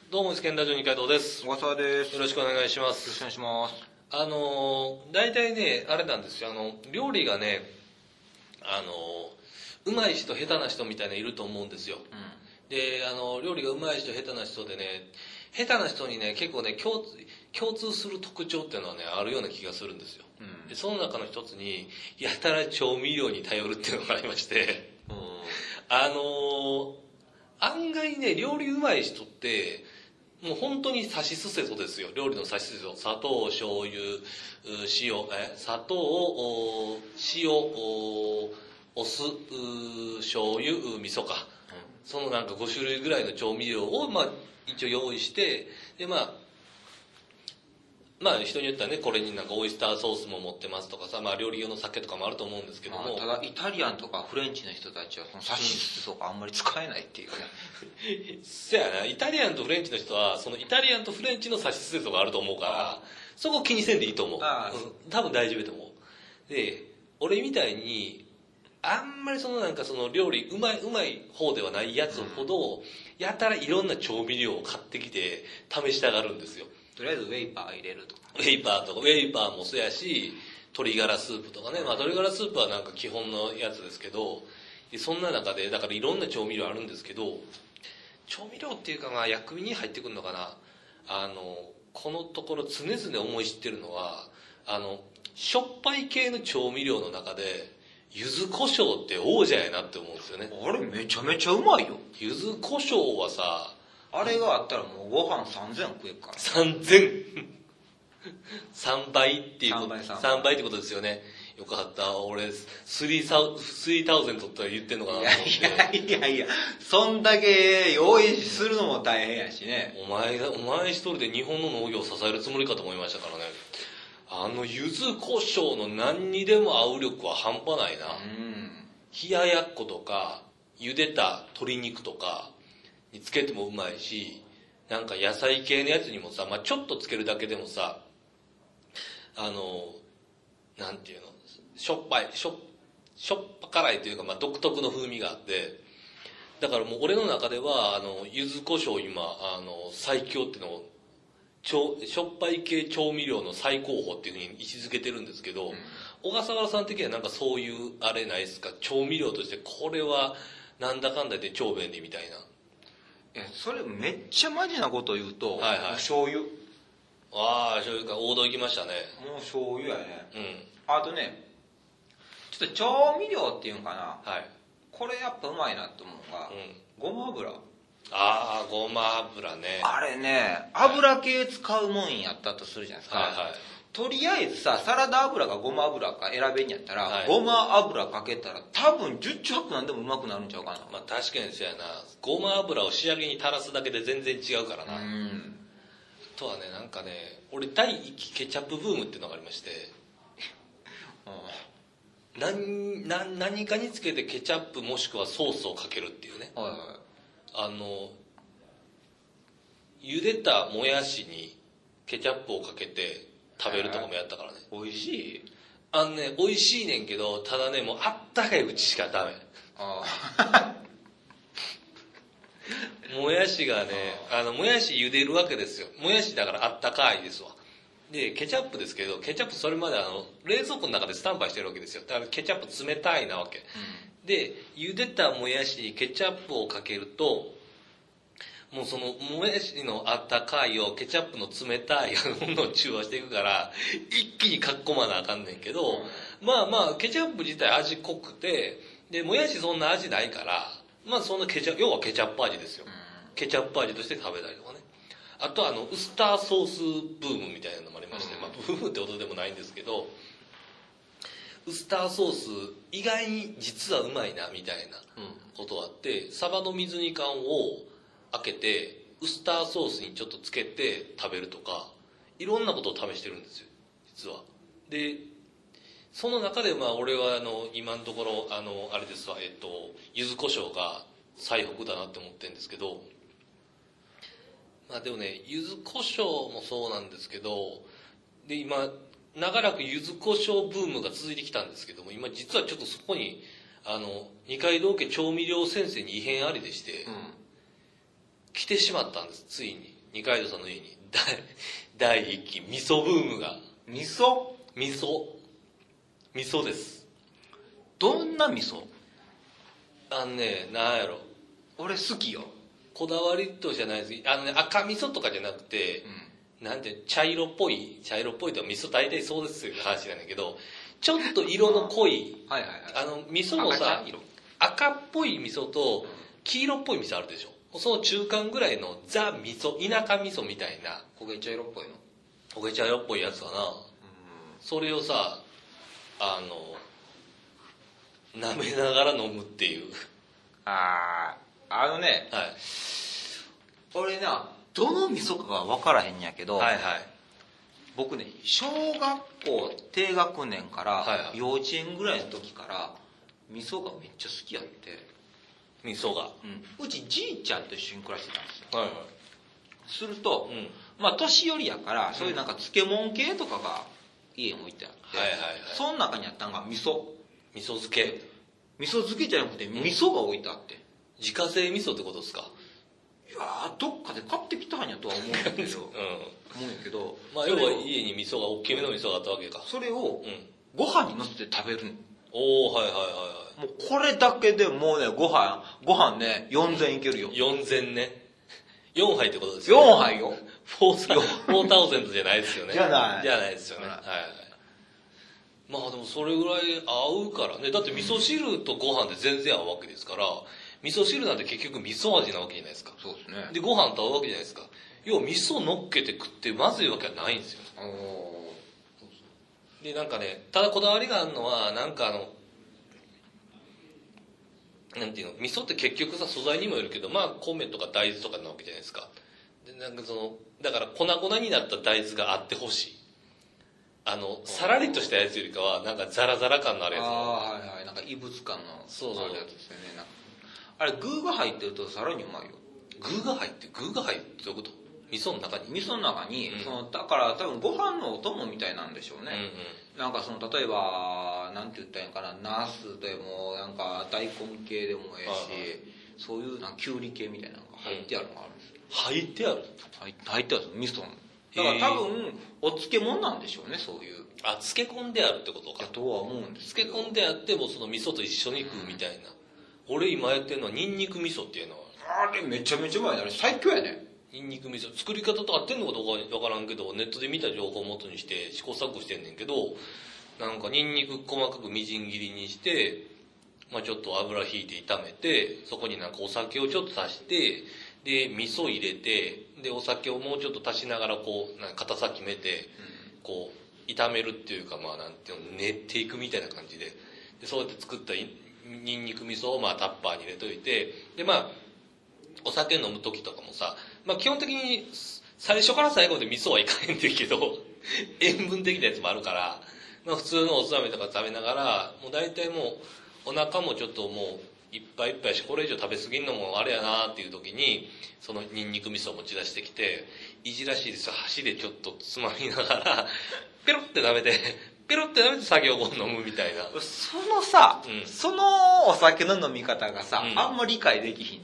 どうも、スケンラジオ二階堂です。 小笠原です。 よろしくお願いします。 よろしくお願いします。 大体ね、あれなんですよ。料理がね、うまい人、下手な人みたいなのいると思うんですよ。で、料理がうまい人、下手な人でね、下手な人にね、結構ね、共通する特徴っていうのはね、あるような気がするんですよ。でその中の一つに、やたら調味料に頼るっていうのがありまして、案外ね、料理うまい人って、もう本当にさしすせそですよ。料理のさしすせそ。砂糖、醤油、砂糖、塩、お酢、醤油、味噌か。そのなんか5種類ぐらいの調味料を、一応用意して、で、人によってはね、これになんかオイスターソースも持ってますとかさ、料理用の酒とかもあると思うんですけども。 ただ、イタリアンとかフレンチの人たちは、そのサシスとかあんまり使えないっていうね。 そやな、イタリアンとフレンチの人は、そのイタリアンとフレンチのサシスセソがあると思うから、そこ気にせんでいいと思う。多分大丈夫だと思う。で、俺みたいに、あんまりその料理うまい方ではないやつほど、やたらいろんな調味料を買ってきて試したがるんですよ。 とりあえずウェイパー入れるとか。 ウェイパーもそうやし、鶏ガラスープとかね。鶏ガラスープはなんか基本のやつですけど、そんな中で、だからいろんな調味料あるんですけど、調味料っていうか薬味に入ってくるのかな。このところ常々思い知ってるのは、しょっぱい系の調味料の中で、柚子胡椒って王者やなって思うんですよね。 あれめちゃめちゃうまいよ。 柚子胡椒はさ、 あれがあったらもうご飯3000食えるから。 3000 3倍っていうこと 3 倍ってことですよね。よかった。俺3000とって言ってんのかなと思って。 いやそんだけ用意するのも大変やしね。 お前一人で日本の農業を支えるつもりかと思いましたからね。柚子胡椒の何にでも合う力は半端ないな。冷ややっことか茹でた鶏肉とかにつけてもうまいし、なんか野菜系のやつにもさ、ちょっとつけるだけでもさ、なんていうの、しょっぱ辛いというか、独特の風味があって、だからもう俺の中では、柚子胡椒今、最強っていうのを、しょっぱい系調味料の最高峰っていうふうに位置づけてるんですけど、小笠原さん的にはなんかそういうあれないですか？調味料としてこれはなんだかんだで超便利みたいな。 それめっちゃマジなこと言うと、醤油。 醤油か。王道行きましたね。 もう醤油やね。あとね、ちょっと調味料っていうんかな。これやっぱうまいなって思うのが、ごま油。 ごま油ね。 あれね、油系使うもんやったとするじゃないですか。とりあえずさ、サラダ油かごま油か選べんやったら、ごま油かけたら多分10中8なんでもうまくなるんちゃうかな。 確かにそうやな。ごま油を仕上げに垂らすだけで全然違うからな。あとはね、なんかね、俺第一期ケチャップブームっていうのがありまして、何かにつけてケチャップもしくはソースをかけるっていうね。茹でたもやしにケチャップをかけて食べるとかもやったからね。 美味しい？ 美味しいねんけど、ただね、もうあったかいうちしかダメ。もやしがね、もやし茹でるわけですよ。もやしだからあったかいですわ。で、ケチャップですけど、ケチャップそれまで冷蔵庫の中でスタンバイしてるわけですよ。だからケチャップ冷たいなわけ。で、茹でたもやしにケチャップをかけると、もうそのもやしのあったかいをケチャップの冷たいものを中和していくから、一気にかっこまなあかんねんけど、ケチャップ自体味濃くて、で、もやしそんな味ないから、そんな要はケチャップ味ですよ。ケチャップ味として食べたりとかね。あとウスターソースブームみたいなのもありまして、ブームってことでもないんですけど、ウスターソース意外に実はうまいなみたいなことがあって、サバの水煮缶を開けてウスターソースにちょっとつけて食べるとか、いろんなことを試してるんですよ実は。でその中で俺は今のところあれですわ、柚子胡椒が最北だなって思ってるんですけど、でもね、柚子胡椒もそうなんですけど、で今長らく柚子胡椒ブームが続いてきたんですけども、今実はちょっとそこに二階堂家調味料先生に異変ありでして、来てしまったんです、ついに。 二階堂さんの家に第一期味噌ブームが。 味噌です。 どんな味噌？ なんやろ。 俺好きよ。 こだわりとじゃないです。赤味噌とかじゃなくて、なんて、茶色っぽいと味噌大体そうですよ話なんだけど、ちょっと色の濃い、味噌もさ、赤っぽい味噌と黄色っぽい味噌あるでしょ。その中間ぐらいのザ味噌、田舎味噌みたいな。 焦げ茶色っぽいの？ 焦げ茶色っぽいやつかな。それをさ、舐めながら飲むっていう。 はい。俺な、どの味噌かが分からへんやけど、 はいはい。 僕ね、小学校低学年から幼稚園ぐらいの時から味噌がめっちゃ好きやって。 味噌が。 うちじいちゃんと一緒に暮らしてたんですよ。 はいはい。 すると、年寄りやから、そういうなんか漬物系とかが家に置いてあって、その中にあったのが味噌。 味噌漬け。 味噌漬けじゃなくて味噌が置いてあって。 自家製味噌ってことですか？ いやー、どっかで買ってきたんやとは思うんだけど、思うんやけど、 要は家に味噌が、大きめの味噌があったわけか。 それをご飯にのせて食べるの。 おー、はいはいはいはい。 もうこれだけでもうね、ご飯ね、4000いけるよ。 4000ね。4杯ってことですよね。 4杯よ。 4000じゃないですよね。 じゃないですよね。はいはい。まあでもそれぐらい合うからね。だって味噌汁とご飯で全然合うわけですから、味噌汁なんて結局味噌味なわけじゃないですか。 そうですね。 で、ご飯と合うわけじゃないですか。要は味噌乗っけて食ってまずいわけはないんですよ。で、なんかね、ただこだわりがあるのは、なんかなんていうの、味噌って結局さ、素材にもよるけど、米とか大豆とかなわけじゃないですか。で、なんかだから粉々になった大豆があってほしい。さらりとしたやつよりかは、なんかザラザラ感のあるやつ。 はいはい。なんか異物感のあるやつですよね。あれ、具が入ってるとさらにうまいよ。 具が入ってどういうこと？味噌の中に？ 味噌の中に、だから多分ご飯のお供みたいなんでしょうね。なんか例えば、なんて言ったらいいのかな、ナスでも、なんか大根系でもええし、そういうきゅうり系みたいなのが入ってあるのがあるんですよ。 入ってある？ 入ってあるんですよ、味噌の。だから多分、お漬物なんでしょうね、そういう。 漬け込んであるってことか。 とは思うんですけど。 漬け込んであっても、その味噌と一緒に食うみたいな。俺今やってるのはニンニク味噌っていうのは。 あれめちゃめちゃうまいね。あれ最強やね。 ニンニク味噌。作り方と合ってんのかどうかわからんけど、ネットで見た情報を元にして試行錯誤してんねんけど、なんかニンニク細かくみじん切りにして、ちょっと油ひいて炒めて、そこになんかお酒をちょっと足して、で、味噌入れて、で、お酒をもうちょっと足しながら硬さ決めて、炒めるっていうか、なんていうの、練っていくみたいな感じで、そうやって作ったニンニク味噌をタッパーに入れといて、でお酒飲む時とかもさ、基本的に最初から最後まで味噌はいかへんねんけど、塩分的なやつもあるから、普通のおつまみとか食べながら、もう大体もうお腹もちょっともういっぱいいっぱいし、これ以上食べ過ぎんのもあれやなっていう時に、そのニンニク味噌を持ち出してきて、いじらしいですよ、箸でちょっとつまみながら、ペロって舐めて酒を飲むみたいな。 そのお酒の飲み方がさ、あんまり理解できひん。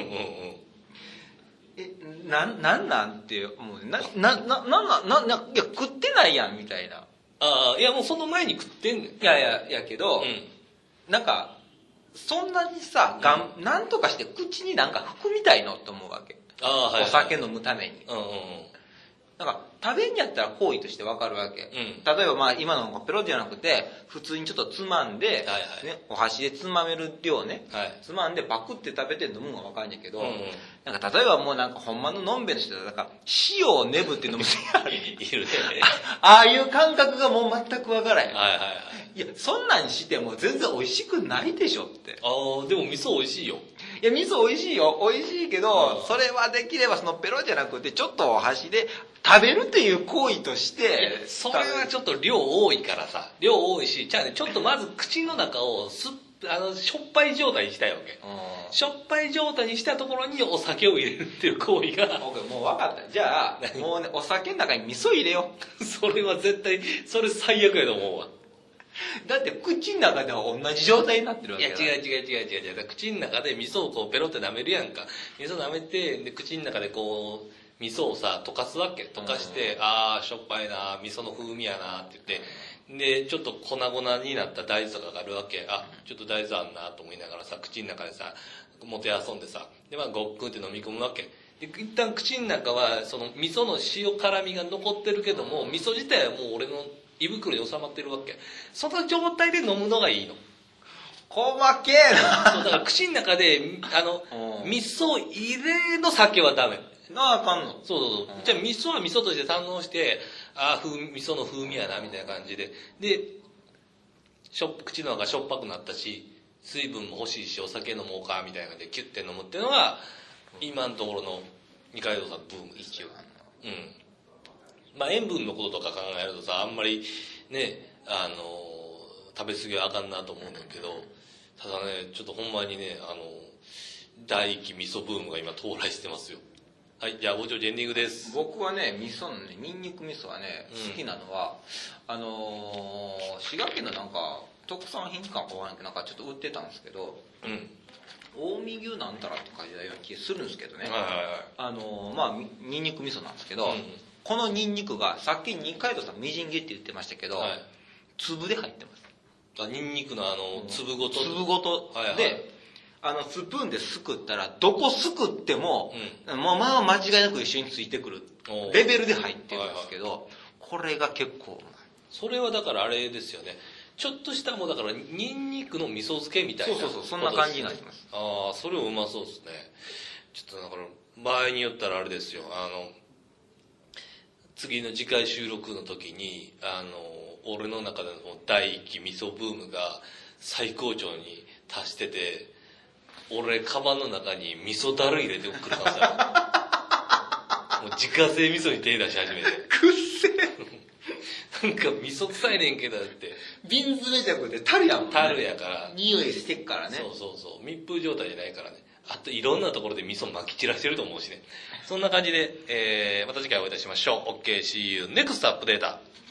なんて思う。いや、食ってないやん、みたいな。 いや、もうその前に食ってんねん。 いやけど、なんか、そんなにさ、なんとかして口になんか含みたいのって思うわけ。お酒飲むために。なんか、食べんやったら行為としてわかるわけ。例えば今のペロじゃなくて、普通にちょっとつまんで、お箸でつまめる量ね、つまんでパクって食べて飲むのがわかるんやけど、なんか例えばもうなんかほんまののんべえの人だから、塩をねぶって飲む人がいるね。 ああいう感覚がもう全くわからへん。 いや、そんなんしても全然美味しくないでしょって。 でも味噌美味しいよ。 いや、味噌美味しいよ。美味しいけど、それはできればそのペロじゃなくて、ちょっとお箸で食べるという行為として。 それはちょっと量多いからさ。量多いし、ちょっとまず口の中をしょっぱい状態にしたいわけ。しょっぱい状態にしたところにお酒を入れるっていう行為が。 もう分かった。じゃあ、もうね、お酒の中に味噌入れよう。それは絶対、それ最悪やと思うわ。 だって口の中では同じ状態になってるわけだ。 いや、違う。口の中で味噌をペロって舐めるやんか。味噌舐めて、で、口の中で味噌をさ溶かすわけ。溶かして、しょっぱいな、味噌の風味やなって言って、でちょっと粉々になった大豆とかがあるわけ。ちょっと大豆あんなと思いながらさ、口の中でさもてあそんでさ、でごっくんって飲み込むわけで、一旦口の中はその味噌の塩辛みが残ってるけども、味噌自体はもう俺の胃袋に収まってるわけ。その状態で飲むのがいいの。 細けえな。 そうだから口の中で味噌入れの酒はダメ。 あかんの。 そう。じゃあ味噌は味噌として堪能して、味噌の風味やなみたいな感じで、口の中がしょっぱくなったし、水分も欲しいし、お酒飲もうかみたいな感じでキュッて飲むっていうのが今のところの二階堂さんブームですよ。塩分のこととか考えるとさ、あんまりね食べ過ぎはあかんなと思うんだけど、ただね、ちょっとほんまにね、大気味噌ブームが今到来してますよ。はい、じゃあ、ご長寿エンディングです。 僕はね、味噌のね、ニンニク味噌はね、好きなのは、滋賀県のなんか、特産品かわからないけど、なんかちょっと売ってたんですけど、近江牛なんたらって書いてたような気がするんですけどね。ニンニク味噌なんですけど、このニンニクが、さっき二階堂さんみじん切りって言ってましたけど、粒で入ってます。 ニンニクの粒ごと。 粒ごと。で、スプーンですくったら、どこすくっても、まあ間違いなく一緒についてくるレベルで入ってるんですけど、これが結構。 それはだからあれですよね。ちょっとしたもうだからニンニクの味噌漬けみたいな。 そう、そんな感じになってます。 それもうまそうですね。ちょっとだから、場合によったらあれですよ。次の次回収録の時に、俺の中での大気味噌ブームが最高潮に達してて、俺カバンの中に味噌だる入れてくるはずだよ。もう自家製味噌に手出し始めて。 くっせえ。なんか味噌臭いねんけどって。 瓶詰めじゃなくて樽やもんね。 樽やから。 匂いしてっからね。 そう。密封状態じゃないからね。あといろんなところで味噌撒き散らしてると思うしね。そんな感じで、また次回お会いいたしましょう。OK, see you next update.